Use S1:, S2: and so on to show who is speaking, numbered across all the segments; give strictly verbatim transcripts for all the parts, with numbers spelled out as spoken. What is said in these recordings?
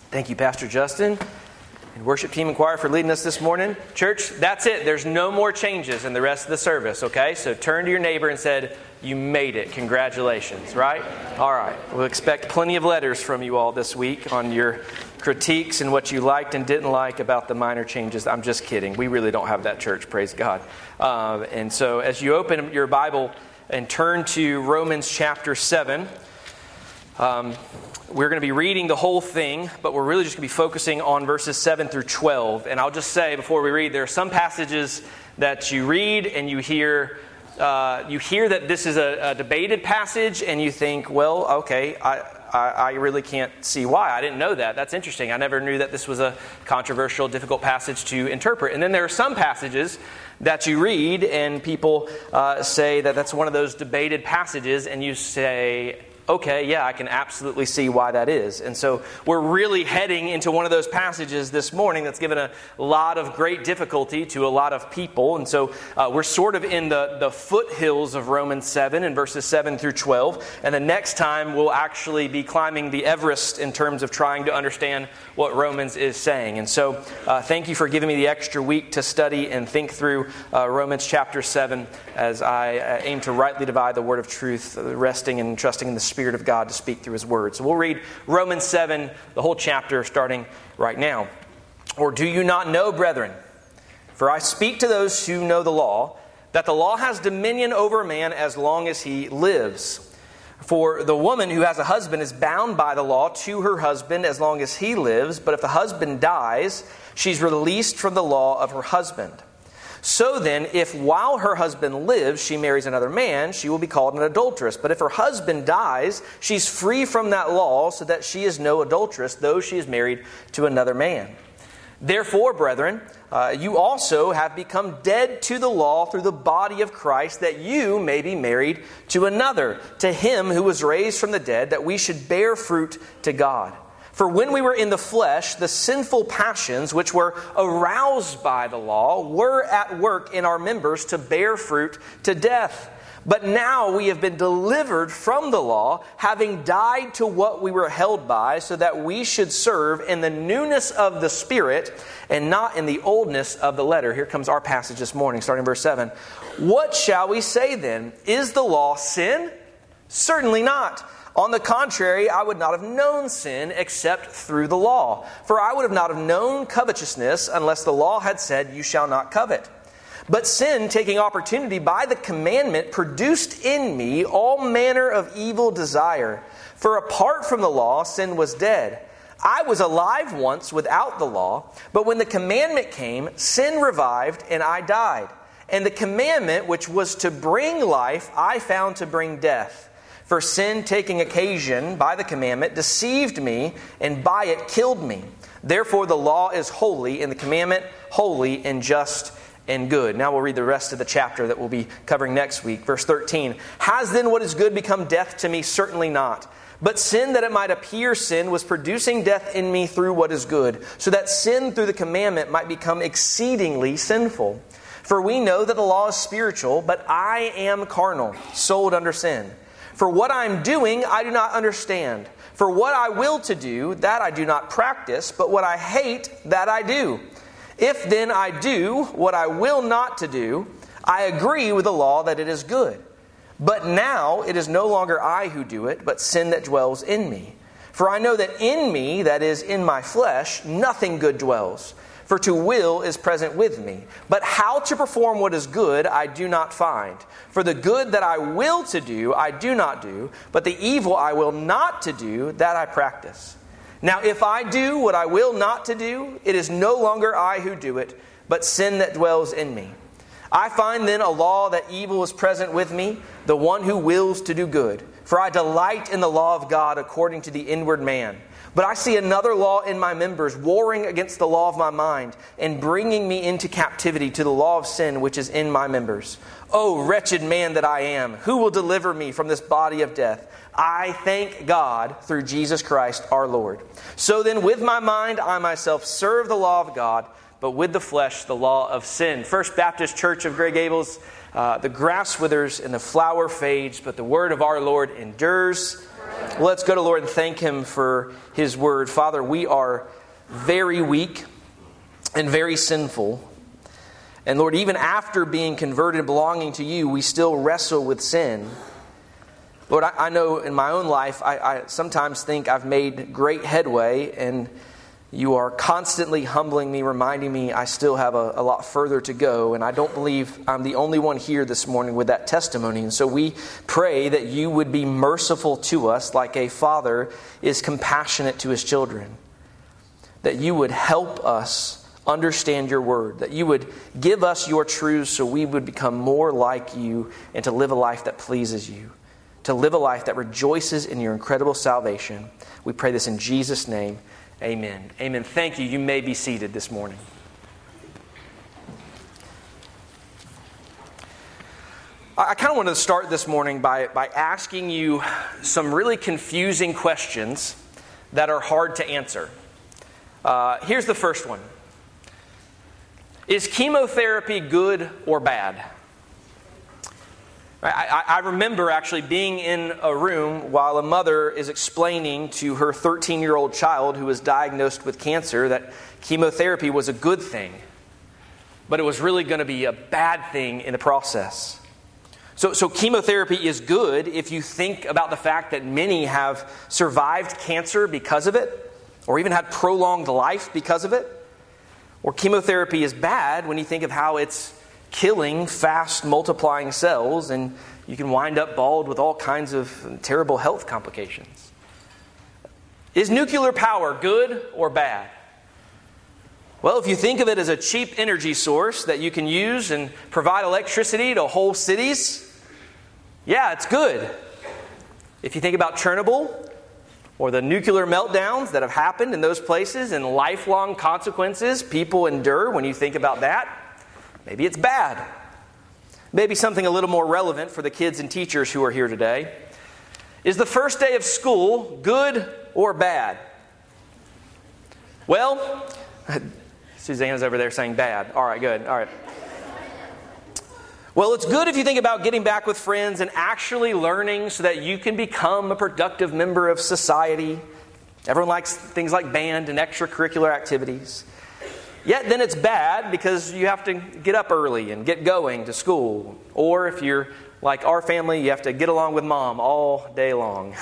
S1: Thank you, Pastor Justin, and worship team and choir for leading us this morning. Church, that's it. There's no more changes in the rest of the service, okay? So turn to your neighbor and said, you made it. Congratulations, right? All right. We'll expect plenty of letters from you all this week on your critiques and what you liked and didn't like about the minor changes. I'm just kidding. We really don't have that, church. Praise God. Uh, and so as you open your Bible and turn to Romans chapter seven, um, we're going to be reading the whole thing, but we're really just going to be focusing on verses seven through twelve. And I'll just say before we read, there are some passages that you read and you hear uh, you hear that this is a, a debated passage, and you think, well, okay, I, I, I really can't see why. I didn't know that. That's interesting. I never knew that this was a controversial, difficult passage to interpret. And then there are some passages that you read, and people uh, say that that's one of those debated passages, and you say, okay, yeah, I can absolutely see why that is. And so we're really heading into one of those passages this morning that's given a lot of great difficulty to a lot of people. And so uh, we're sort of in the, the foothills of Romans seven in verses seven through twelve. And the next time we'll actually be climbing the Everest in terms of trying to understand what Romans is saying. And so uh, thank you for giving me the extra week to study and think through uh, Romans chapter seven as I uh, aim to rightly divide the word of truth, uh, resting and trusting in the Spirit of God to speak through His Word. So we'll read Romans seven, the whole chapter, starting right now. Or do you not know, brethren, for I speak to those who know the law, that the law has dominion over a man as long as he lives. For the woman who has a husband is bound by the law to her husband as long as he lives, but if the husband dies, she's released from the law of her husband. So then, if while her husband lives, she marries another man, she will be called an adulteress. But if her husband dies, she's free from that law, so that she is no adulteress, though she is married to another man. Therefore, brethren, uh, you also have become dead to the law through the body of Christ, that you may be married to another, to Him who was raised from the dead, that we should bear fruit to God. For when we were in the flesh, the sinful passions which were aroused by the law were at work in our members to bear fruit to death. But now we have been delivered from the law, having died to what we were held by, so that we should serve in the newness of the Spirit and not in the oldness of the letter. Here comes our passage this morning, starting in verse seven. What shall we say then? Is the law sin? Certainly not. On the contrary, I would not have known sin except through the law. For I would have not have known covetousness unless the law had said, you shall not covet. But sin, taking opportunity by the commandment, produced in me all manner of evil desire. For apart from the law, sin was dead. I was alive once without the law, but when the commandment came, sin revived and I died. And the commandment which was to bring life, I found to bring death. For sin, taking occasion by the commandment, deceived me, and by it killed me. Therefore the law is holy, and the commandment holy and just and good. Now we'll read the rest of the chapter that we'll be covering next week. Verse thirteen. Has then what is good become death to me? Certainly not. But sin, that it might appear sin, was producing death in me through what is good, so that sin through the commandment might become exceedingly sinful. For we know that the law is spiritual, but I am carnal, sold under sin. For what I am doing, I do not understand. For what I will to do, that I do not practice, but what I hate, that I do. If then I do what I will not to do, I agree with the law that it is good. But now it is no longer I who do it, but sin that dwells in me. For I know that in me, that is, in my flesh, nothing good dwells. For to will is present with me. But how to perform what is good I do not find. For the good that I will to do, I do not do. But the evil I will not to do, that I practice. Now if I do what I will not to do, it is no longer I who do it, but sin that dwells in me. I find then a law that evil is present with me, the one who wills to do good. For I delight in the law of God according to the inward man. But I see another law in my members, warring against the law of my mind, and bringing me into captivity to the law of sin which is in my members. O wretched man that I am, who will deliver me from this body of death? I thank God through Jesus Christ our Lord. So then with my mind I myself serve the law of God, but with the flesh the law of sin. First Baptist Church of Grey Gables, uh, the grass withers and the flower fades, but the word of our Lord endures Let's go to the Lord and thank Him for His word. Father, we are very weak and very sinful. And Lord, even after being converted and belonging to You, we still wrestle with sin. Lord, I, I know in my own life, I, I sometimes think I've made great headway, and You are constantly humbling me, reminding me I still have a, a lot further to go. And I don't believe I'm the only one here this morning with that testimony. And so we pray that You would be merciful to us like a father is compassionate to his children. That You would help us understand Your word. That You would give us Your truths so we would become more like You and to live a life that pleases You. To live a life that rejoices in Your incredible salvation. We pray this in Jesus' name. Amen. Amen. Thank you. You may be seated this morning. I kind of wanted to start this morning by, by asking you some really confusing questions that are hard to answer. Uh, here's the first one. Is chemotherapy good or bad? I, I remember actually being in a room while a mother is explaining to her thirteen-year-old child who was diagnosed with cancer that chemotherapy was a good thing, but it was really going to be a bad thing in the process. So, so chemotherapy is good if you think about the fact that many have survived cancer because of it, or even had prolonged life because of it. Or chemotherapy is bad when you think of how it's killing fast multiplying cells, and you can wind up bald with all kinds of terrible health complications. Is nuclear power good or bad? Well, if you think of it as a cheap energy source that you can use and provide electricity to whole cities, yeah, it's good. If you think about Chernobyl or the nuclear meltdowns that have happened in those places and lifelong consequences people endure when you think about that, maybe it's bad. Maybe something a little more relevant for the kids and teachers who are here today. Is the first day of school good or bad? Well, Susanna's over there saying bad. All right, good. All right. Well, it's good if you think about getting back with friends and actually learning so that you can become a productive member of society. Everyone likes things like band and extracurricular activities. Yet then it's bad because you have to get up early and get going to school. Or if you're like our family, you have to get along with mom all day long.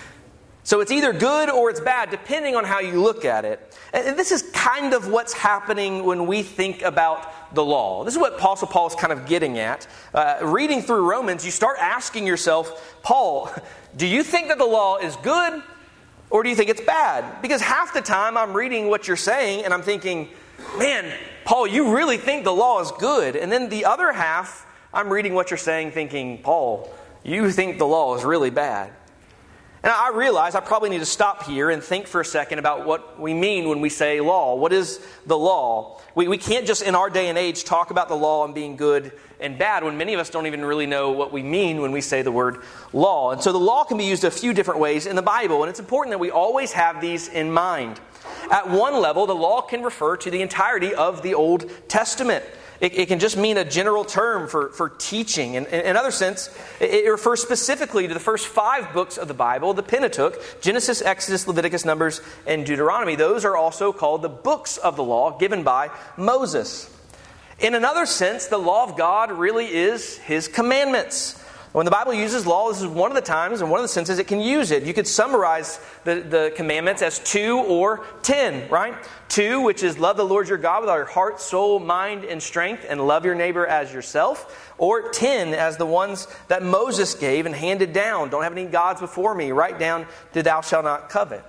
S1: So it's either good or it's bad, depending on how you look at it. And this is kind of what's happening when we think about the law. This is what Apostle Paul is kind of getting at. Uh, reading through Romans, you start asking yourself, Paul, do you think that the law is good or do you think it's bad? Because half the time I'm reading what you're saying and I'm thinking, man, Paul, you really think the law is good. And then the other half, I'm reading what you're saying thinking, Paul, you think the law is really bad. And I realize I probably need to stop here and think for a second about what we mean when we say law. What is the law? We, we can't just in our day and age talk about the law and being good and bad when many of us don't even really know what we mean when we say the word law. And so the law can be used a few different ways in the Bible. And it's important that we always have these in mind. At one level, the law can refer to the entirety of the Old Testament. It, it can just mean a general term for, for teaching. In, in another sense, it, it refers specifically to the first five books of the Bible, the Pentateuch, Genesis, Exodus, Leviticus, Numbers, and Deuteronomy. Those are also called the books of the law given by Moses. In another sense, the law of God really is His commandments. When the Bible uses law, this is one of the times and one of the senses it can use it. You could summarize the, the commandments as two or ten, right? Two, which is love the Lord your God with all your heart, soul, mind, and strength, and love your neighbor as yourself. Or ten as the ones that Moses gave and handed down. Don't have any gods before me. Write down, thou shalt not covet.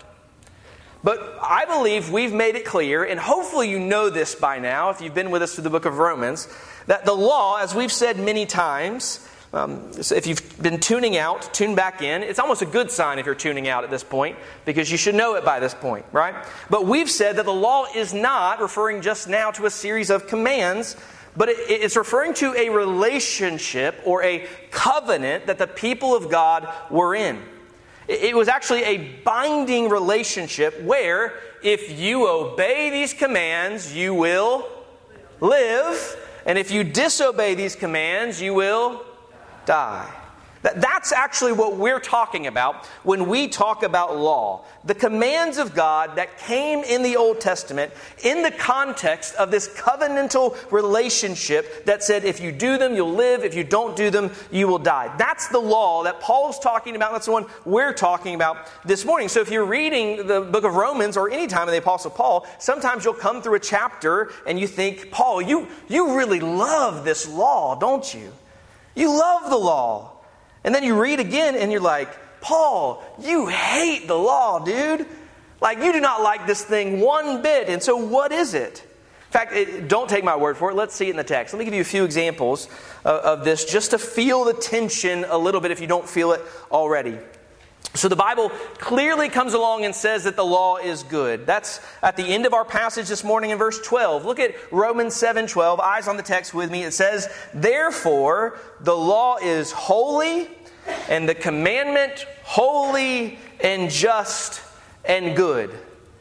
S1: But I believe we've made it clear, and hopefully you know this by now, if you've been with us through the book of Romans, that the law, as we've said many times, Um, so if you've been tuning out, tune back in. It's almost a good sign if you're tuning out at this point, because you should know it by this point, right? But we've said that the law is not referring just now to a series of commands, but it, it's referring to a relationship or a covenant that the people of God were in. It, it was actually a binding relationship where if you obey these commands, you will live, and if you disobey these commands, you will die. That's actually what we're talking about when we talk about law. The commands of God that came in the Old Testament in the context of this covenantal relationship that said if you do them, you'll live. If you don't do them, you will die. That's the law that Paul's talking about. That's the one we're talking about this morning. So if you're reading the book of Romans or any time of the Apostle Paul, sometimes you'll come through a chapter and you think, Paul, you, you really love this law, don't you? You love the law. And then you read again and you're like, Paul, you hate the law, dude. Like, you do not like this thing one bit. And so what is it? In fact, it, don't take my word for it. Let's see it in the text. Let me give you a few examples of, of this just to feel the tension a little bit if you don't feel it already. So the Bible clearly comes along and says that the law is good. That's at the end of our passage this morning in verse twelve. Look at Romans seven twelve. Eyes on the text with me. It says, therefore, the law is holy, and the commandment holy and just and good.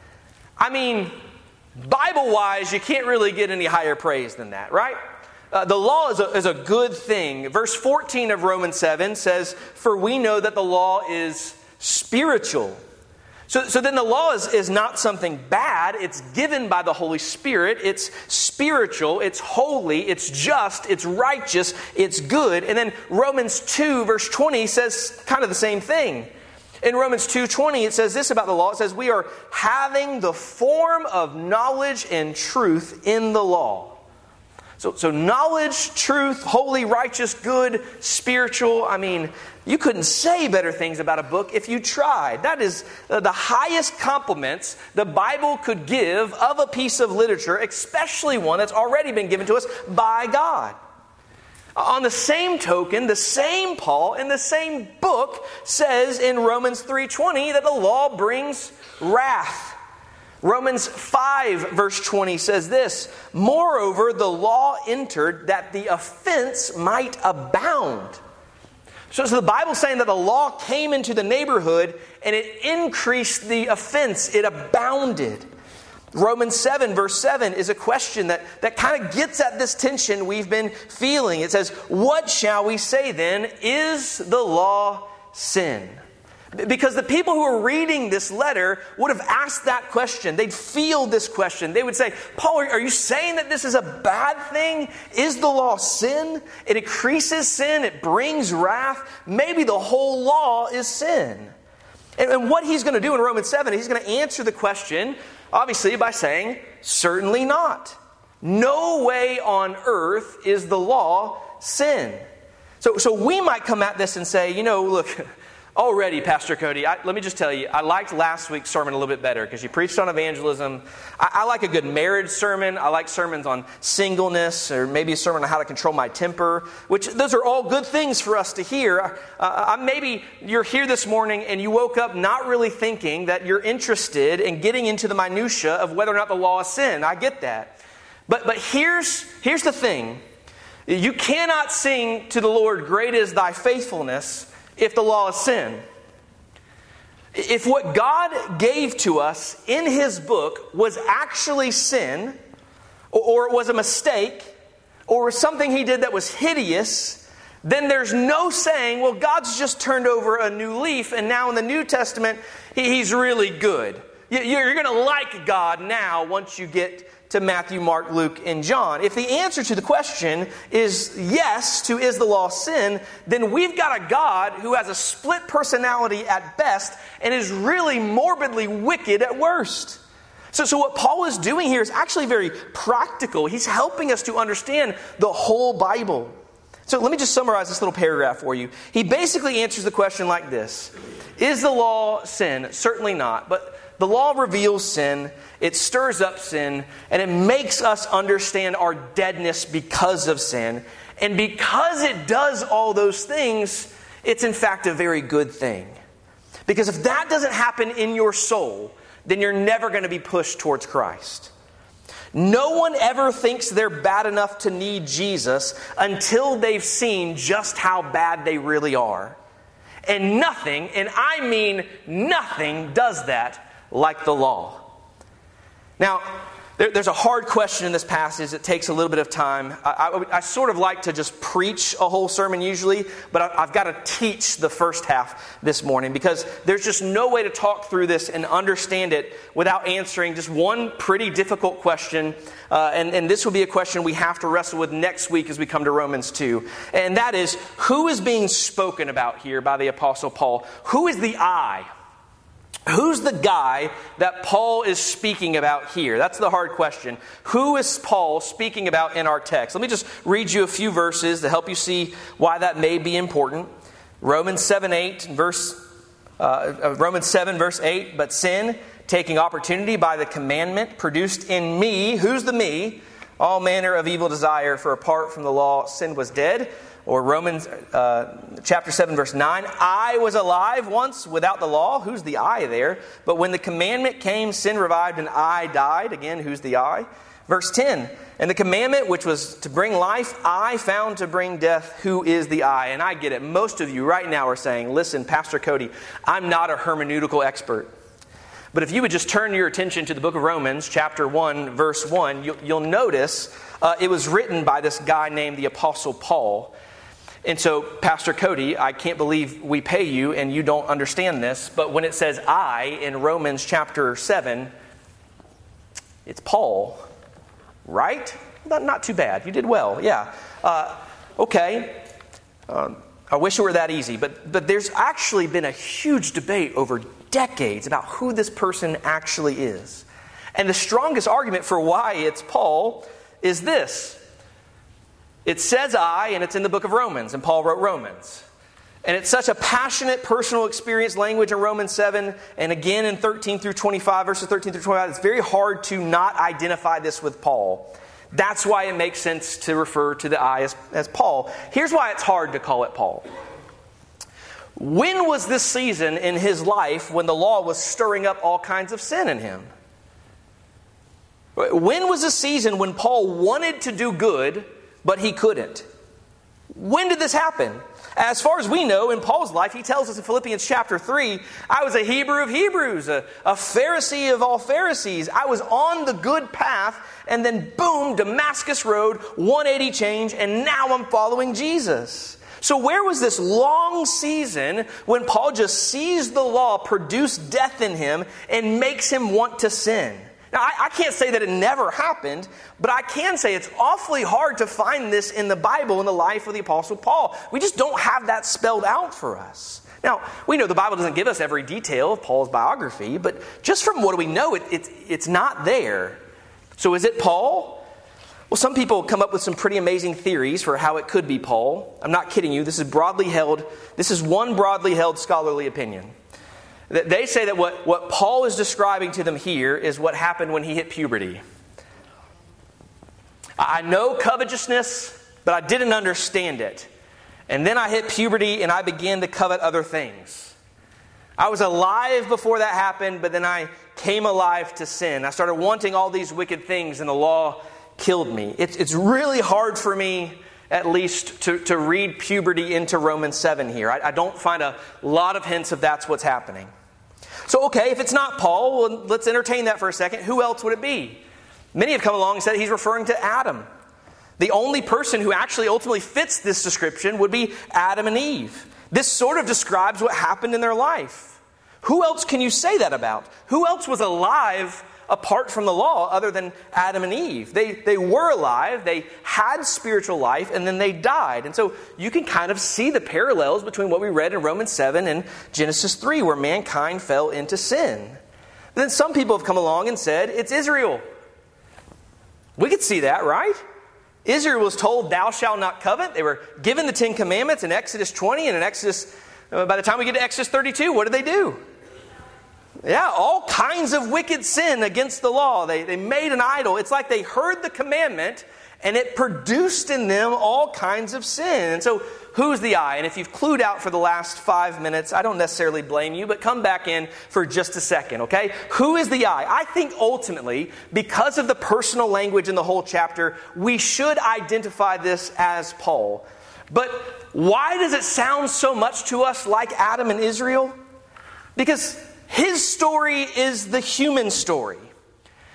S1: I mean, Bible-wise, you can't really get any higher praise than that, right? Uh, the law is a, is a good thing. Verse fourteen of Romans seven says, for we know that the law is spiritual. So, so then the law is, is not something bad. It's given by the Holy Spirit. It's spiritual. It's holy. It's just. It's righteous. It's good. And then Romans two verse twenty says kind of the same thing. In Romans two twenty it says this about the law. It says we are having the form of knowledge and truth in the law. So, so knowledge, truth, holy, righteous, good, spiritual. I mean, you couldn't say better things about a book if you tried. That is the highest compliments the Bible could give of a piece of literature, especially one that's already been given to us by God. On the same token, the same Paul in the same book says in Romans three twenty that the law brings wrath. Romans five verse twenty says this, moreover, the law entered that the offense might abound. So, so the Bible's saying that the law came into the neighborhood and it increased the offense. It abounded. Romans seven verse seven is a question that, that kind of gets at this tension we've been feeling. It says, what shall we say then? Is the law sin? Because the people who are reading this letter would have asked that question. They'd feel this question. They would say, Paul, are you saying that this is a bad thing? Is the law sin? It increases sin. It brings wrath. Maybe the whole law is sin. And, and what he's going to do in Romans seven, he's going to answer the question, obviously, by saying, certainly not. No way on earth is the law sin. So, so we might come at this and say, you know, look, already, Pastor Cody, I, let me just tell you, I liked last week's sermon a little bit better because you preached on evangelism. I, I like a good marriage sermon. I like sermons on singleness or maybe a sermon on how to control my temper, which those are all good things for us to hear. Uh, maybe you're here this morning and you woke up not really thinking that you're interested in getting into the minutia of whether or not the law is sin. I get that. But, but here's, here's the thing. You cannot sing to the Lord, great is thy faithfulness, if the law is sin. If what God gave to us in His book was actually sin, or it was a mistake, or something He did that was hideous, then there's no saying, well, God's just turned over a new leaf, and now in the New Testament, He's really good. You're going to like God now once you get to Matthew, Mark, Luke, and John. If the answer to the question is yes to is the law sin, then we've got a God who has a split personality at best and is really morbidly wicked at worst. So, so what Paul is doing here is actually very practical. He's helping us to understand the whole Bible. So let me just summarize this little paragraph for you. He basically answers the question like this. Is the law sin? Certainly not. But the law reveals sin, it stirs up sin, and it makes us understand our deadness because of sin. And because it does all those things, it's in fact a very good thing. Because if that doesn't happen in your soul, then you're never going to be pushed towards Christ. No one ever thinks they're bad enough to need Jesus until they've seen just how bad they really are. And nothing, and I mean nothing, does that like the law. Now, there, there's a hard question in this passage that takes a little bit of time. I, I, I sort of like to just preach a whole sermon usually, but I, I've got to teach the first half this morning because there's just no way to talk through this and understand it without answering just one pretty difficult question. Uh, and, and this will be a question we have to wrestle with next week as we come to Romans two. And that is, who is being spoken about here by the Apostle Paul? Who is the I? Who's the guy that Paul is speaking about here? That's the hard question. Who is Paul speaking about in our text? Let me just read you a few verses to help you see why that may be important. Romans seven eight, verse uh, Romans seven verse eight. But sin, taking opportunity by the commandment, produced in me, who's the me? All manner of evil desire, for apart from the law, sin was dead. Or Romans uh, chapter seven, verse nine, I was alive once without the law. Who's the I there? But when the commandment came, sin revived and I died. Again, who's the I? Verse ten, and the commandment which was to bring life, I found to bring death. Who is the I? And I get it. Most of you right now are saying, listen, Pastor Cody, I'm not a hermeneutical expert. But if you would just turn your attention to the book of Romans, chapter one, verse one, you'll, you'll notice uh, it was written by this guy named the Apostle Paul. And so, Pastor Cody, I can't believe we pay you and you don't understand this, but when it says I in Romans chapter seven, it's Paul, right? Not, not too bad. You did well, yeah. Uh, okay, um, I wish it were that easy, but, but there's actually been a huge debate over decades about who this person actually is. And the strongest argument for why it's Paul is this. It says I, and it's in the book of Romans, and Paul wrote Romans. And it's such a passionate personal experience language in Romans seven, and again in thirteen through twenty-five, verses thirteen through twenty-five, it's very hard to not identify this with Paul. That's why it makes sense to refer to the I as, as Paul. Here's why it's hard to call it Paul. When was this season in his life when the law was stirring up all kinds of sin in him? When was the season when Paul wanted to do good, but he couldn't? When did this happen? As far as we know, in Paul's life, he tells us in Philippians chapter three, I was a Hebrew of Hebrews, a, a Pharisee of all Pharisees. I was on the good path, and then boom, Damascus Road, one eighty change, and now I'm following Jesus. So where was this long season when Paul just sees the law produce death in him and makes him want to sin? Now, I, I can't say that it never happened, but I can say it's awfully hard to find this in the Bible in the life of the Apostle Paul. We just don't have that spelled out for us. Now, we know the Bible doesn't give us every detail of Paul's biography, but just from what we know, it, it, it's not there. So is it Paul? Well, some people come up with some pretty amazing theories for how it could be Paul. I'm not kidding you. This is broadly held. This is one broadly held scholarly opinion. They say that what, what Paul is describing to them here is what happened when he hit puberty. I know covetousness, but I didn't understand it. And then I hit puberty and I began to covet other things. I was alive before that happened, but then I came alive to sin. I started wanting all these wicked things and the law killed me. It's, it's really hard for me, at least, to, to read puberty into Romans seven here. I, I don't find a lot of hints of that's what's happening. So, okay, if it's not Paul, well, let's entertain that for a second. Who else would it be? Many have come along and said he's referring to Adam. The only person who actually ultimately fits this description would be Adam and Eve. This sort of describes what happened in their life. Who else can you say that about? Who else was alive apart from the law other than Adam and Eve? They, they were alive, they had spiritual life, and then they died. And so you can kind of see the parallels between what we read in Romans seven and Genesis three, where mankind fell into sin. But then some people have come along and said, it's Israel. We could see that, right? Israel was told, thou shalt not covet. They were given the Ten Commandments in Exodus twenty, and in Exodus, by the time we get to Exodus thirty-two, what did they do? Yeah, all kinds of wicked sin against the law. They, they made an idol. It's like they heard the commandment and it produced in them all kinds of sin. And so who's the I? And if you've clued out for the last five minutes, I don't necessarily blame you, but come back in for just a second, okay? Who is the I? I think ultimately, because of the personal language in the whole chapter, we should identify this as Paul. But why does it sound so much to us like Adam and Israel? Because his story is the human story.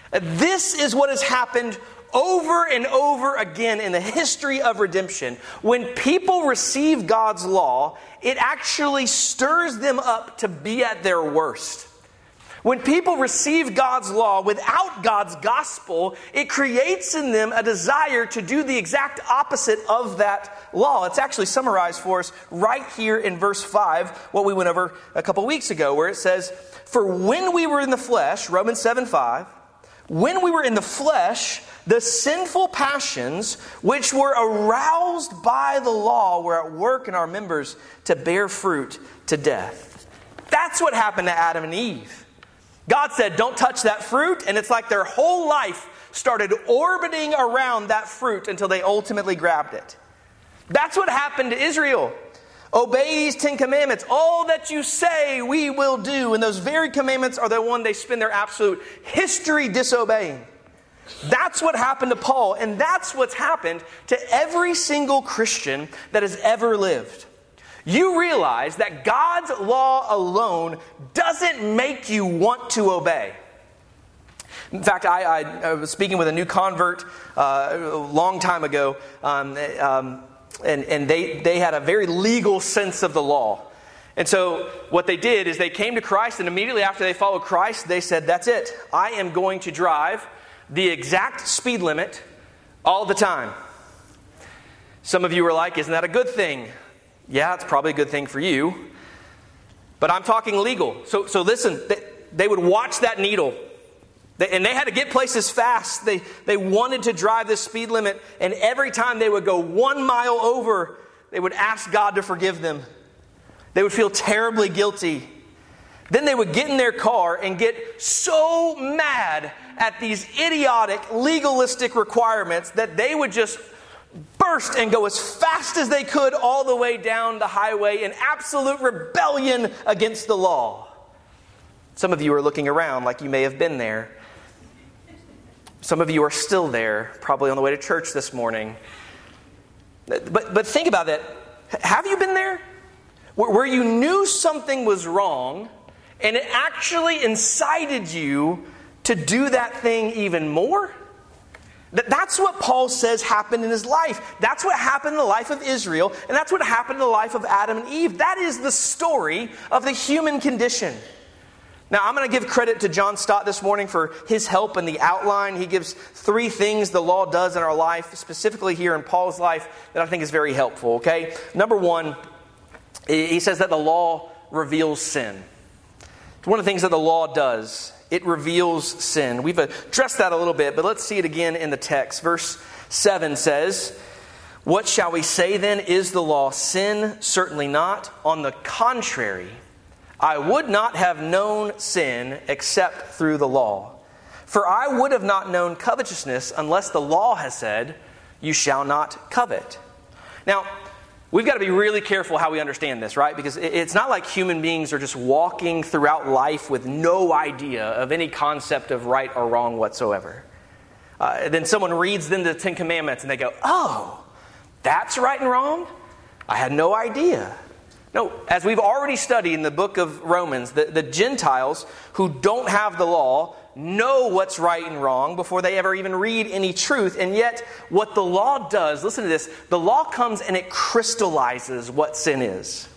S1: This is what has happened over and over again in the history of redemption. When people receive God's law, it actually stirs them up to be at their worst. When people receive God's law without God's gospel, it creates in them a desire to do the exact opposite of that law. It's actually summarized for us right here in verse five, what we went over a couple weeks ago, where it says, "For when we were in the flesh," Romans seven five, "when we were in the flesh, the sinful passions which were aroused by the law were at work in our members to bear fruit to death." That's what happened to Adam and Eve. God said, don't touch that fruit, and it's like their whole life started orbiting around that fruit until they ultimately grabbed it. That's what happened to Israel. Obey these Ten Commandments. All that you say we will do. And those very commandments are the one they spend their absolute history disobeying. That's what happened to Paul, and that's what's happened to every single Christian that has ever lived. You realize that God's law alone doesn't make you want to obey. In fact, I, I, I was speaking with a new convert uh, a long time ago, um, um, and, and they, they had a very legal sense of the law. And so what they did is they came to Christ, and immediately after they followed Christ, they said, that's it. I am going to drive the exact speed limit all the time. Some of you were like, isn't that a good thing? Yeah, it's probably a good thing for you. But I'm talking legal. So so listen, they, they would watch that needle. They, and they had to get places fast. They, they wanted to drive this speed limit. And every time they would go one mile over, they would ask God to forgive them. They would feel terribly guilty. Then they would get in their car and get so mad at these idiotic, legalistic requirements that they would just burst and go as fast as they could all the way down the highway in absolute rebellion against the law. Some of you are looking around like you may have been there. Some of you are still there, probably on the way to church this morning. But, but think about that. Have you been there? Where, where you knew something was wrong and it actually incited you to do that thing even more? That's what Paul says happened in his life. That's what happened in the life of Israel, and that's what happened in the life of Adam and Eve. That is the story of the human condition. Now, I'm going to give credit to John Stott this morning for his help in the outline. He gives three things the law does in our life, specifically here in Paul's life, that I think is very helpful, okay? Number one, he says that the law reveals sin. It's one of the things that the law does. It reveals sin. We've addressed that a little bit, but let's see it again in the text. Verse seven says, "What shall we say then? Is the law sin? Certainly not. On the contrary, I would not have known sin except through the law. For I would have not known covetousness unless the law has said, you shall not covet." Now, we've got to be really careful how we understand this, right? Because it's not like human beings are just walking throughout life with no idea of any concept of right or wrong whatsoever. Uh, then someone reads them the Ten Commandments and they go, oh, that's right and wrong? I had no idea. No, as we've already studied in the book of Romans, the, the Gentiles who don't have the law know what's right and wrong before they ever even read any truth. And yet, what the law does, listen to this, the law comes and it crystallizes what sin is.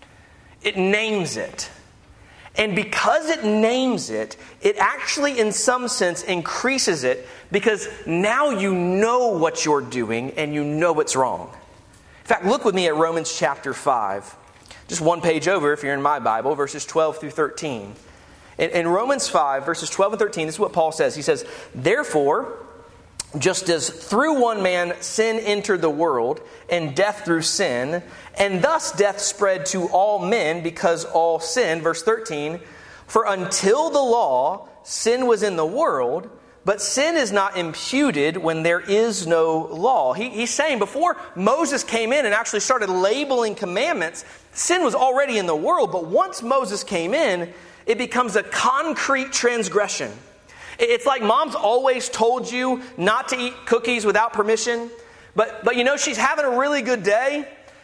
S1: It names it. And because it names it, it actually in some sense increases it, because now you know what you're doing and you know what's wrong. In fact, look with me at Romans chapter five. Just one page over if you're in my Bible, verses twelve through thirteen. In, in Romans five, verses twelve and thirteen, this is what Paul says. He says, "Therefore, just as through one man sin entered the world, and death through sin, and thus death spread to all men because all sinned." Verse thirteen, "For until the law, sin was in the world, but sin is not imputed when there is no law." He, he's saying before Moses came in and actually started labeling commandments, sin was already in the world. But once Moses came in, it becomes a concrete transgression. It's like mom's always told you not to eat cookies without permission. But, but you know, she's having a really good day.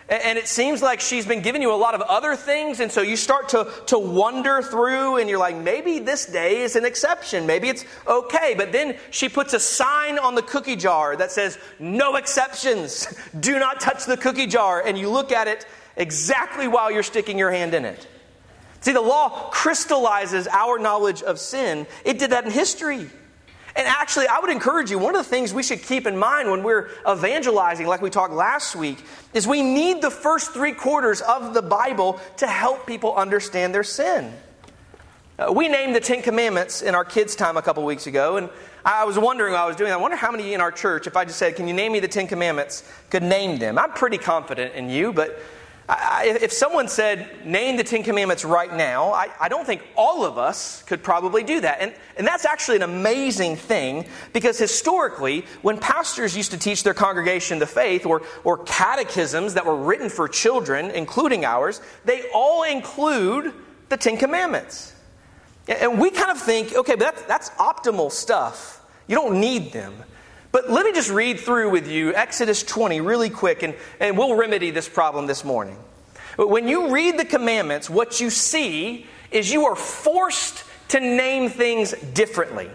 S1: and it seems like she's been giving you a lot of other things, and so you start to, to wander through, and you're like, maybe this day is an exception. Maybe it's okay. But then she puts a sign on the cookie jar that says, no exceptions. Do not touch the cookie jar. And you look at it exactly while you're sticking your hand in it. See, the law crystallizes our knowledge of sin. It did that in history. And actually, I would encourage you, one of the things we should keep in mind when we're evangelizing, like we talked last week, is we need the first three quarters of the Bible to help people understand their sin. Uh, we named the Ten Commandments in our kids' time a couple weeks ago, and I was wondering while I was doing that, I wonder how many in our church, if I just said, can you name me the Ten Commandments, could name them. I'm pretty confident in you, but I, if someone said, name the Ten Commandments right now, I, I don't think all of us could probably do that. And, and that's actually an amazing thing, because historically, when pastors used to teach their congregation the faith, or, or catechisms that were written for children, including ours, they all include the Ten Commandments. And we kind of think, okay, but that's, that's optimal stuff. You don't need them. But let me just read through with you Exodus twenty really quick, and, and we'll remedy this problem this morning. But when you read the commandments, what you see is you are forced to name things differently.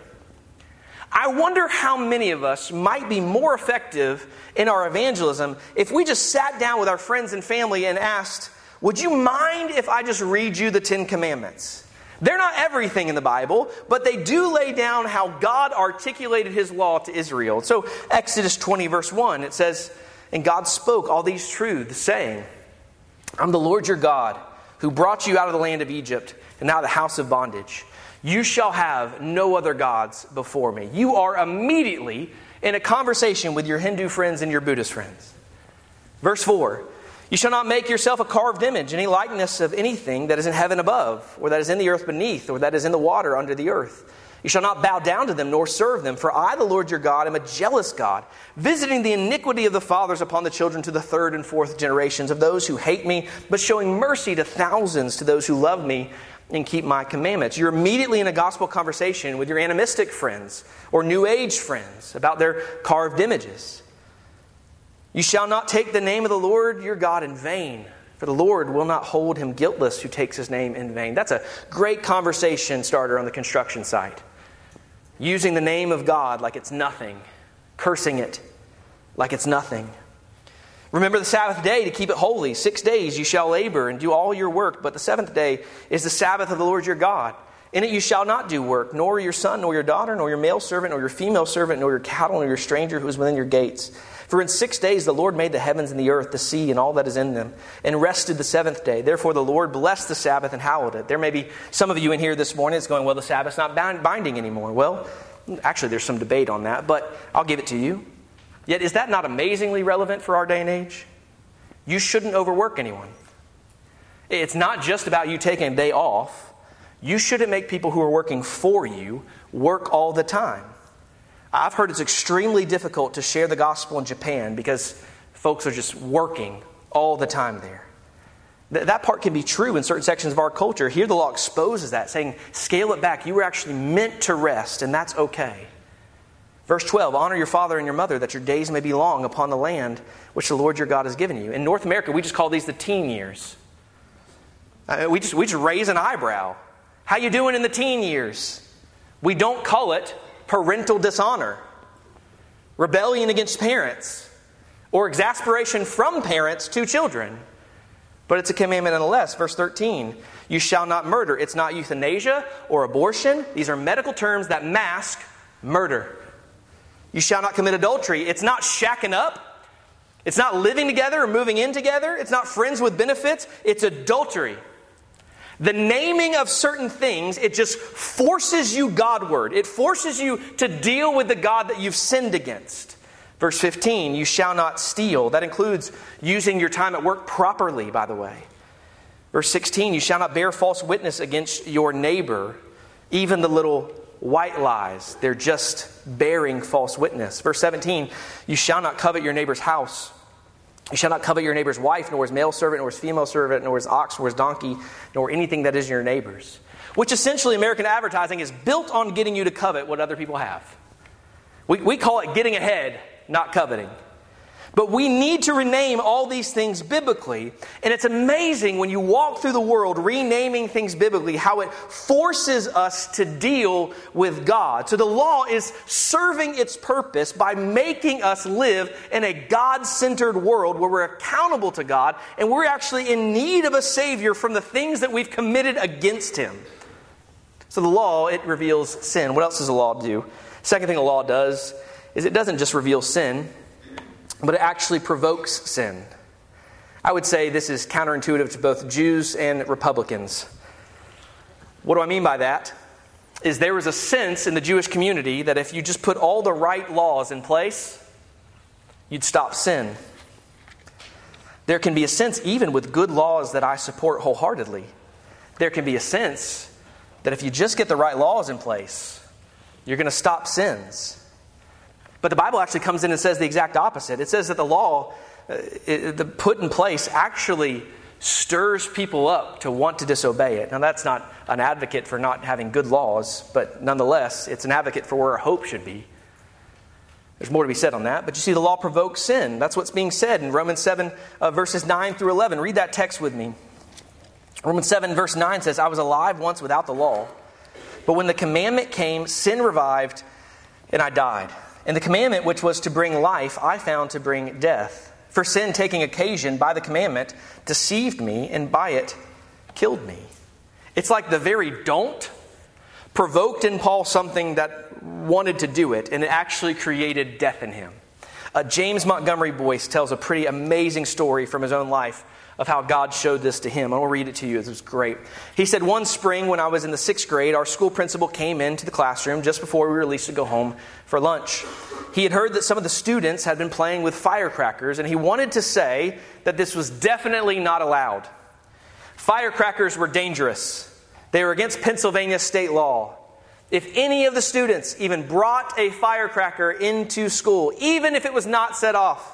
S1: I wonder how many of us might be more effective in our evangelism if we just sat down with our friends and family and asked, would you mind if I just read you the Ten Commandments? They're not everything in the Bible, but they do lay down how God articulated His law to Israel. So Exodus twenty verse one, it says, and God spoke all these truths, saying, I'm the Lord your God, who brought you out of the land of Egypt and out of the house of bondage. You shall have no other gods before me. You are immediately in a conversation with your Hindu friends and your Buddhist friends. Verse four, you shall not make yourself a carved image, any likeness of anything that is in heaven above, or that is in the earth beneath, or that is in the water under the earth. You shall not bow down to them, nor serve them. For I, the Lord your God, am a jealous God, visiting the iniquity of the fathers upon the children to the third and fourth generations of those who hate me, but showing mercy to thousands to those who love me and keep my commandments. You're immediately in a gospel conversation with your animistic friends or New Age friends about their carved images. You shall not take the name of the Lord your God in vain, for the Lord will not hold him guiltless who takes his name in vain. That's a great conversation starter on the construction site. Using the name of God like it's nothing. Cursing it like it's nothing. Remember the Sabbath day to keep it holy. Six days you shall labor and do all your work, but the seventh day is the Sabbath of the Lord your God. In it you shall not do work, nor your son, nor your daughter, nor your male servant, nor your female servant, nor your cattle, nor your stranger who is within your gates. For in six days the Lord made the heavens and the earth, the sea, and all that is in them, and rested the seventh day. Therefore the Lord blessed the Sabbath and hallowed it. There may be some of you in here this morning that's going, well, the Sabbath's not binding anymore. Well, actually there's some debate on that, but I'll give it to you. Yet is that not amazingly relevant for our day and age? You shouldn't overwork anyone. It's not just about you taking a day off. You shouldn't make people who are working for you work all the time. I've heard it's extremely difficult to share the gospel in Japan because folks are just working all the time there. Th- that part can be true in certain sections of our culture. Here the law exposes that, saying, scale it back. You were actually meant to rest, and that's okay. Verse twelve, honor your father and your mother, that your days may be long upon the land which the Lord your God has given you. In North America, we just call these the teen years. Uh, we just we just raise an eyebrow. How you doing in the teen years? We don't call it parental dishonor, rebellion against parents, or exasperation from parents to children. But it's a commandment nonetheless. Verse thirteen, you shall not murder. It's not euthanasia or abortion. These are medical terms that mask murder. You shall not commit adultery. It's not shacking up. It's not living together or moving in together. It's not friends with benefits. It's adultery. The naming of certain things, it just forces you Godward. It forces you to deal with the God that you've sinned against. Verse fifteen, you shall not steal. That includes using your time at work properly, by the way. Verse sixteen, you shall not bear false witness against your neighbor, even the little white lies. They're just bearing false witness. Verse seventeen, you shall not covet your neighbor's house. You shall not covet your neighbor's wife, nor his male servant, nor his female servant, nor his ox, nor his donkey, nor anything that is your neighbor's. Which essentially American advertising is built on getting you to covet what other people have. We, we call it getting ahead, not coveting. But we need to rename all these things biblically. And it's amazing when you walk through the world renaming things biblically, how it forces us to deal with God. So the law is serving its purpose by making us live in a God-centered world where we're accountable to God and we're actually in need of a Savior from the things that we've committed against Him. So the law, it reveals sin. What else does the law do? Second thing the law does is it doesn't just reveal sin, but it actually provokes sin. I would say this is counterintuitive to both Jews and Republicans. What do I mean by that? Is there was a sense in the Jewish community that if you just put all the right laws in place, you'd stop sin. There can be a sense, even with good laws that I support wholeheartedly, there can be a sense that if you just get the right laws in place, you're going to stop sins. But the Bible actually comes in and says the exact opposite. It says that the law uh, it, the put in place actually stirs people up to want to disobey it. Now, that's not an advocate for not having good laws, but nonetheless, it's an advocate for where our hope should be. There's more to be said on that. But you see, the law provokes sin. That's what's being said in Romans seven, uh, verses nine through eleven. Read that text with me. Romans seven, verse nine says, I was alive once without the law, but when the commandment came, sin revived, and I died. And the commandment which was to bring life, I found to bring death. For sin, taking occasion by the commandment, deceived me, and by it killed me. It's like the very don't provoked in Paul something that wanted to do it, and it actually created death in him. Uh, James Montgomery Boyce tells a pretty amazing story from his own life of how God showed this to him. I'll read it to you. It was great. He said, one spring when I was in the sixth grade, our school principal came into the classroom just before we were released to go home for lunch. He had heard that some of the students had been playing with firecrackers, and he wanted to say that this was definitely not allowed. Firecrackers were dangerous. They were against Pennsylvania state law. If any of the students even brought a firecracker into school, even if it was not set off,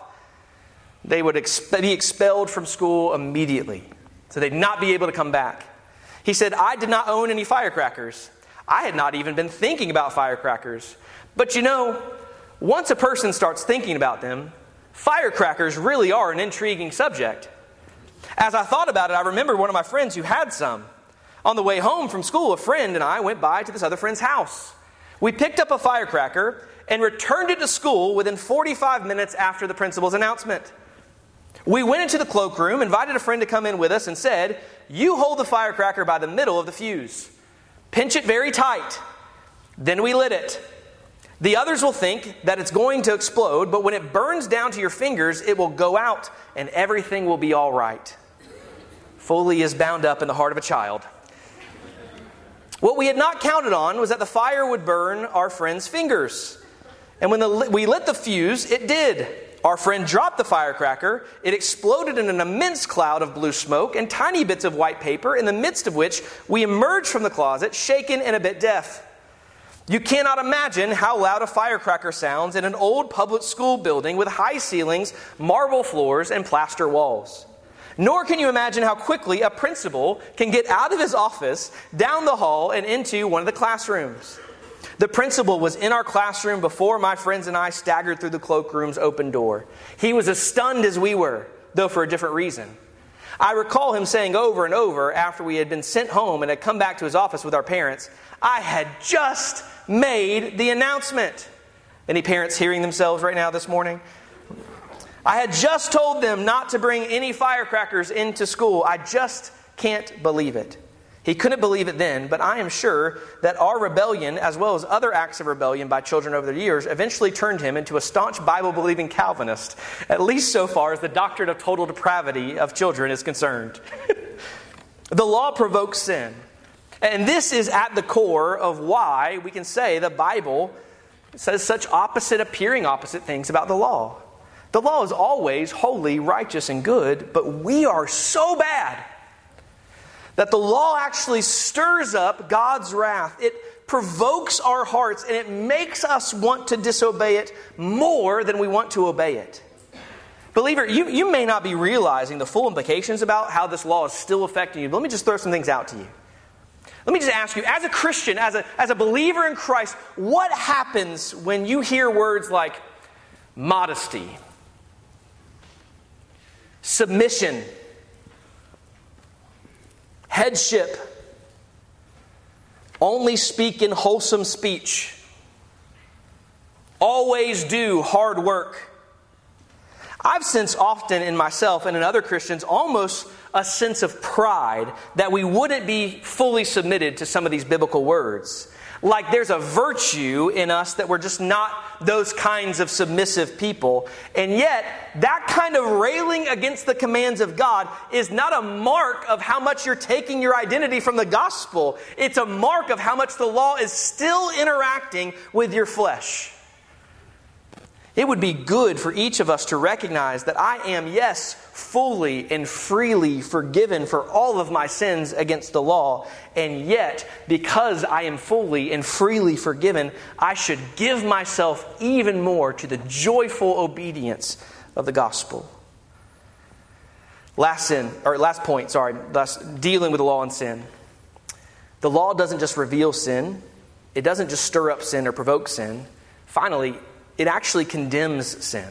S1: they would exp- be expelled from school immediately. So they'd not be able to come back. He said, I did not own any firecrackers. I had not even been thinking about firecrackers. But you know, once a person starts thinking about them, firecrackers really are an intriguing subject. As I thought about it, I remembered one of my friends who had some. On the way home from school, a friend and I went by to this other friend's house. We picked up a firecracker and returned it to school within forty-five minutes after the principal's announcement. We went into the cloakroom, invited a friend to come in with us, and said, you hold the firecracker by the middle of the fuse. Pinch it very tight. Then we lit it. The others will think that it's going to explode, but when it burns down to your fingers, it will go out and everything will be all right. Foley is bound up in the heart of a child. What we had not counted on was that the fire would burn our friend's fingers. And when the, we lit the fuse, it did. Our friend dropped the firecracker. It exploded in an immense cloud of blue smoke and tiny bits of white paper, in the midst of which we emerged from the closet, shaken and a bit deaf. You cannot imagine how loud a firecracker sounds in an old public school building with high ceilings, marble floors, and plaster walls. Nor can you imagine how quickly a principal can get out of his office, down the hall, and into one of the classrooms. The principal was in our classroom before my friends and I staggered through the cloakroom's open door. He was as stunned as we were, though for a different reason. I recall him saying over and over after we had been sent home and had come back to his office with our parents, I had just made the announcement. Any parents hearing themselves right now this morning? I had just told them not to bring any firecrackers into school. I just can't believe it. He couldn't believe it then, but I am sure that our rebellion, as well as other acts of rebellion by children over the years, eventually turned him into a staunch Bible-believing Calvinist, at least so far as the doctrine of total depravity of children is concerned. The law provokes sin. And this is at the core of why we can say the Bible says such opposite, appearing opposite things about the law. The law is always holy, righteous, and good, but we are so bad that the law actually stirs up God's wrath. It provokes our hearts and it makes us want to disobey it more than we want to obey it. Believer, you, you may not be realizing the full implications about how this law is still affecting you, but let me just throw some things out to you. Let me just ask you, as a Christian, as a, as a believer in Christ, what happens when you hear words like modesty, submission, headship, only speak in wholesome speech, always do hard work. I've sensed often in myself and in other Christians almost a sense of pride that we wouldn't be fully submitted to some of these biblical words. Like there's a virtue in us that we're just not those kinds of submissive people. And yet, that kind of railing against the commands of God is not a mark of how much you're taking your identity from the gospel. It's a mark of how much the law is still interacting with your flesh. It would be good for each of us to recognize that I am, yes, fully and freely forgiven for all of my sins against the law. And yet, because I am fully and freely forgiven, I should give myself even more to the joyful obedience of the gospel. Last sin, or last point, sorry, last, dealing with the law and sin. The law doesn't just reveal sin. It doesn't just stir up sin or provoke sin. Finally, it actually condemns sin.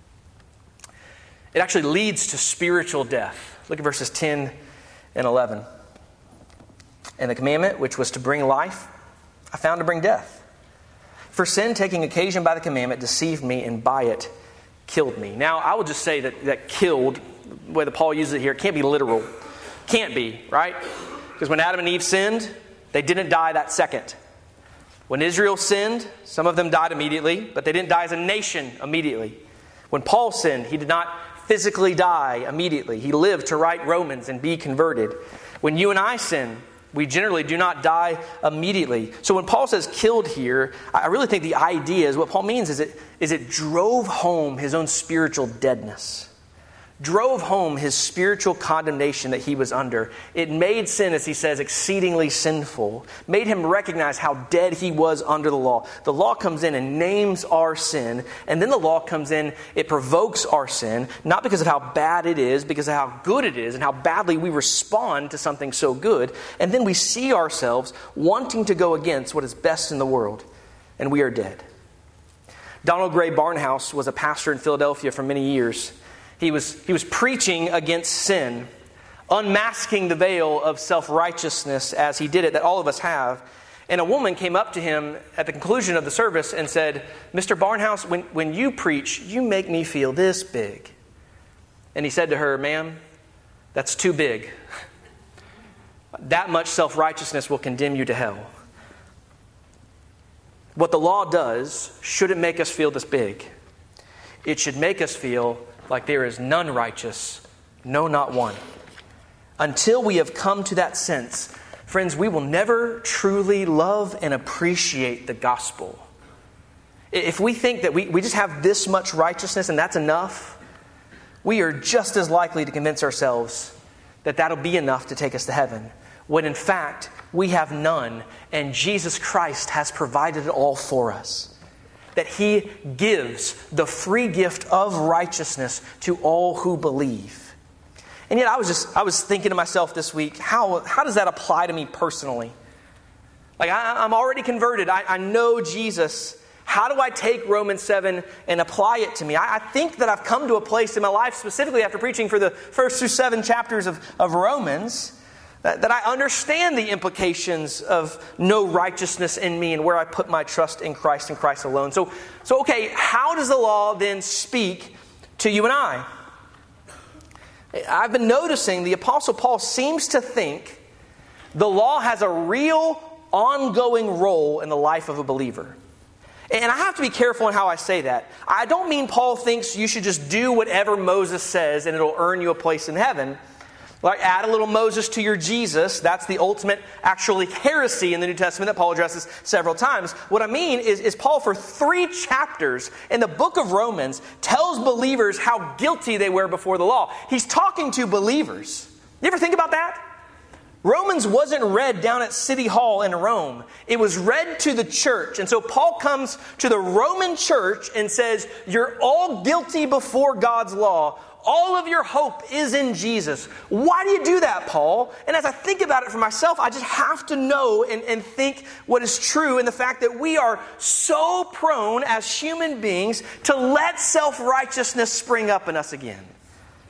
S1: It actually leads to spiritual death. Look at verses ten and eleven. And the commandment, which was to bring life, I found to bring death. For sin, taking occasion by the commandment, deceived me, and by it killed me. Now, I will just say that, that killed, the way that Paul uses it here, it can't be literal. Can't be, right? Because when Adam and Eve sinned, they didn't die that second. When Israel sinned, some of them died immediately, but they didn't die as a nation immediately. When Paul sinned, he did not physically die immediately. He lived to write Romans and be converted. When you and I sin, we generally do not die immediately. So when Paul says killed here, I really think the idea is, what Paul means is it, is it drove home his own spiritual deadness. Drove home his spiritual condemnation that he was under. It made sin, as he says, exceedingly sinful. Made him recognize how dead he was under the law. The law comes in and names our sin. And then the law comes in, it provokes our sin. Not because of how bad it is, because of how good it is and how badly we respond to something so good. And then we see ourselves wanting to go against what is best in the world. And we are dead. Donald Gray Barnhouse was a pastor in Philadelphia for many years. He was, he was preaching against sin, unmasking the veil of self-righteousness as he did it, that all of us have. And a woman came up to him at the conclusion of the service and said, Mister Barnhouse, when, when you preach, you make me feel this big. And he said to her, ma'am, that's too big. That much self-righteousness will condemn you to hell. What the law does shouldn't make us feel this big. It should make us feel like there is none righteous, no, not one. Until we have come to that sense, friends, we will never truly love and appreciate the gospel. If we think that we, we just have this much righteousness and that's enough, we are just as likely to convince ourselves that that'll be enough to take us to heaven, when in fact, we have none, and Jesus Christ has provided it all for us. That He gives the free gift of righteousness to all who believe. And yet I was just, I was thinking to myself this week, how, how does that apply to me personally? Like I, I'm already converted. I, I know Jesus. How do I take Romans seven and apply it to me? I, I think that I've come to a place in my life, specifically after preaching for the first through seven chapters of, of Romans, that, that I understand the implications of no righteousness in me and where I put my trust in Christ and Christ alone. So, so okay, how does the law then speak to you and I? I've been noticing the Apostle Paul seems to think the law has a real ongoing role in the life of a believer. And I have to be careful in how I say that. I don't mean Paul thinks you should just do whatever Moses says and it'll earn you a place in heaven. Like add a little Moses to your Jesus. That's the ultimate actually heresy in the New Testament that Paul addresses several times. What I mean is, is Paul for three chapters in the book of Romans tells believers how guilty they were before the law. He's talking to believers. You ever think about that? Romans wasn't read down at City Hall in Rome. It was read to the church. And so Paul comes to the Roman church and says, you're all guilty before God's law. All of your hope is in Jesus. Why do you do that, Paul? And as I think about it for myself, I just have to know and, and think what is true in the fact that we are so prone as human beings to let self-righteousness spring up in us again.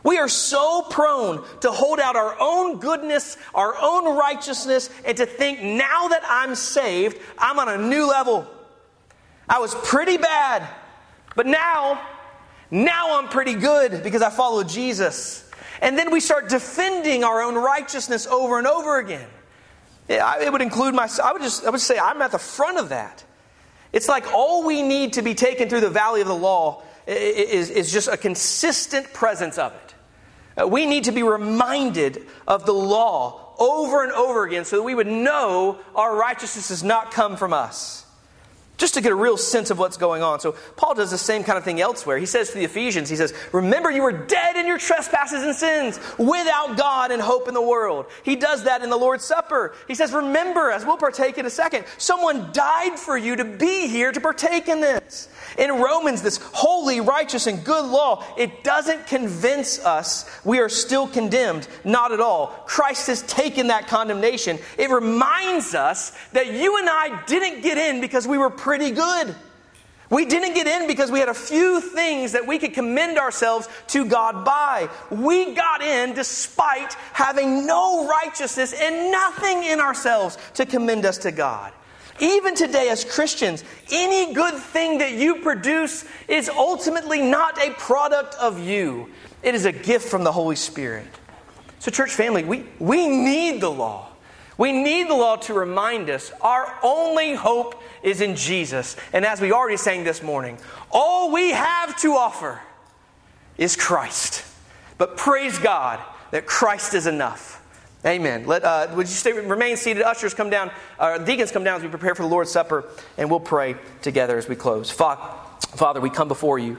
S1: We are so prone to hold out our own goodness, our own righteousness, and to think, now that I'm saved, I'm on a new level. I was pretty bad, but now, now I'm pretty good because I follow Jesus. And then we start defending our own righteousness over and over again. It would include my, I would just, I would say I'm at the front of that. It's like all we need to be taken through the valley of the law is, is just a consistent presence of it. We need to be reminded of the law over and over again so that we would know our righteousness does not come from us. Just to get a real sense of what's going on. So Paul does the same kind of thing elsewhere. He says to the Ephesians, he says, remember you were dead in your trespasses and sins, without God and hope in the world. He does that in the Lord's Supper. He says, remember, as we'll partake in a second, someone died for you to be here to partake in this. In Romans, this holy, righteous, and good law, it doesn't convince us we are still condemned. Not at all. Christ has taken that condemnation. It reminds us that you and I didn't get in because we were pretty good. We didn't get in because we had a few things that we could commend ourselves to God by. We got in despite having no righteousness and nothing in ourselves to commend us to God. Even today as Christians, any good thing that you produce is ultimately not a product of you. It is a gift from the Holy Spirit. So church family, we, we need the law. We need the law to remind us our only hope is in Jesus. And as we already sang this morning, all we have to offer is Christ. But praise God that Christ is enough. Amen. Let, uh, would you stay, remain seated? Ushers come down, uh, deacons come down as we prepare for the Lord's Supper, and we'll pray together as we close. Father, we come before you.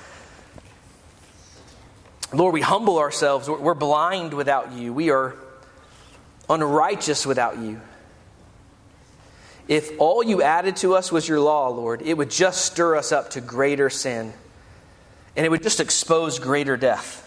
S1: Lord, we humble ourselves. We're blind without you. We are unrighteous without you. If all you added to us was your law, Lord, it would just stir us up to greater sin, and it would just expose greater death.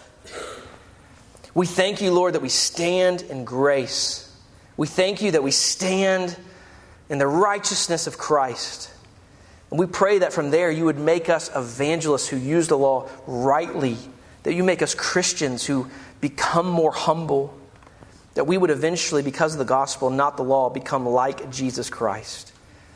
S1: We thank you, Lord, that we stand in grace. We thank you that we stand in the righteousness of Christ. And we pray that from there you would make us evangelists who use the law rightly, that you make us Christians who become more humble, that we would eventually, because of the gospel, not the law, become like Jesus Christ.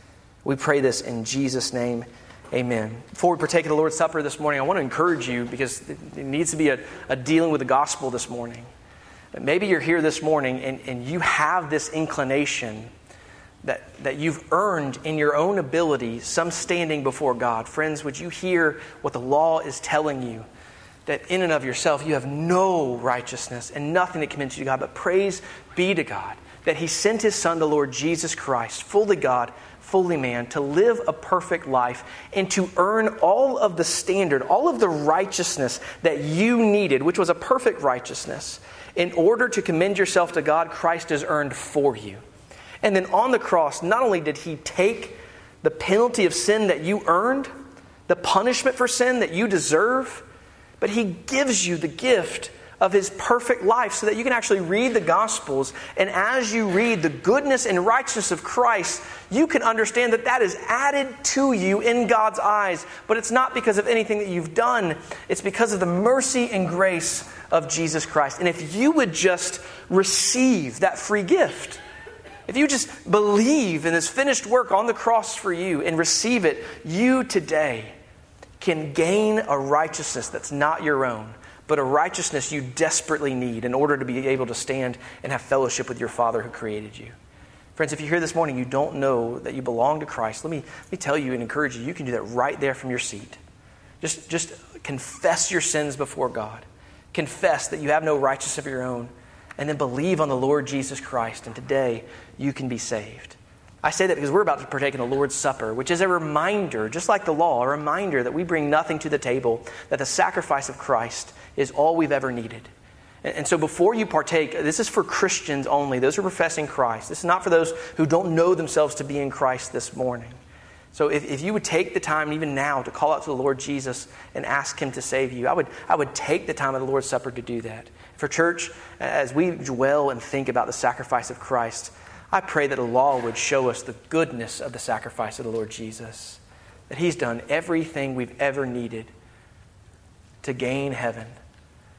S1: We pray this in Jesus' name. Amen. Before we partake of the Lord's Supper this morning, I want to encourage you, because it needs to be a, a dealing with the gospel this morning. Maybe you're here this morning and, and you have this inclination that, that you've earned in your own ability some standing before God. Friends, would you hear what the law is telling you? That in and of yourself you have no righteousness and nothing that commends you to God. But praise be to God that He sent His Son, the Lord Jesus Christ, fully God, fully man, to live a perfect life and to earn all of the standard, all of the righteousness that you needed, which was a perfect righteousness. In order to commend yourself to God, Christ has earned for you. And then on the cross, not only did He take the penalty of sin that you earned, the punishment for sin that you deserve, but He gives you the gift of His perfect life so that you can actually read the Gospels. And as you read the goodness and righteousness of Christ, you can understand that that is added to you in God's eyes. But it's not because of anything that you've done. It's because of the mercy and grace of Jesus Christ. And if you would just receive that free gift, if you just believe in His finished work on the cross for you and receive it, you today can gain a righteousness that's not your own, but a righteousness you desperately need in order to be able to stand and have fellowship with your Father who created you. Friends, if you're here this morning, you don't know that you belong to Christ, let me, let me tell you and encourage you, you can do that right there from your seat. Just, just confess your sins before God. Confess that you have no righteousness of your own, and then believe on the Lord Jesus Christ, and today you can be saved. I say that because we're about to partake in the Lord's Supper, which is a reminder, just like the law, a reminder that we bring nothing to the table, that the sacrifice of Christ is all we've ever needed. And so before you partake, this is for Christians only, those who are professing Christ. This is not for those who don't know themselves to be in Christ this morning. So if, if you would take the time, even now, to call out to the Lord Jesus and ask Him to save you, I would, I would take the time of the Lord's Supper to do that. For church, as we dwell and think about the sacrifice of Christ, I pray that the law would show us the goodness of the sacrifice of the Lord Jesus. That He's done everything we've ever needed to gain heaven.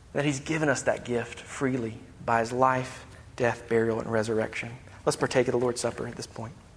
S1: that He's given us that gift freely by His life, death, burial, and resurrection. Let's partake of the Lord's Supper at this point.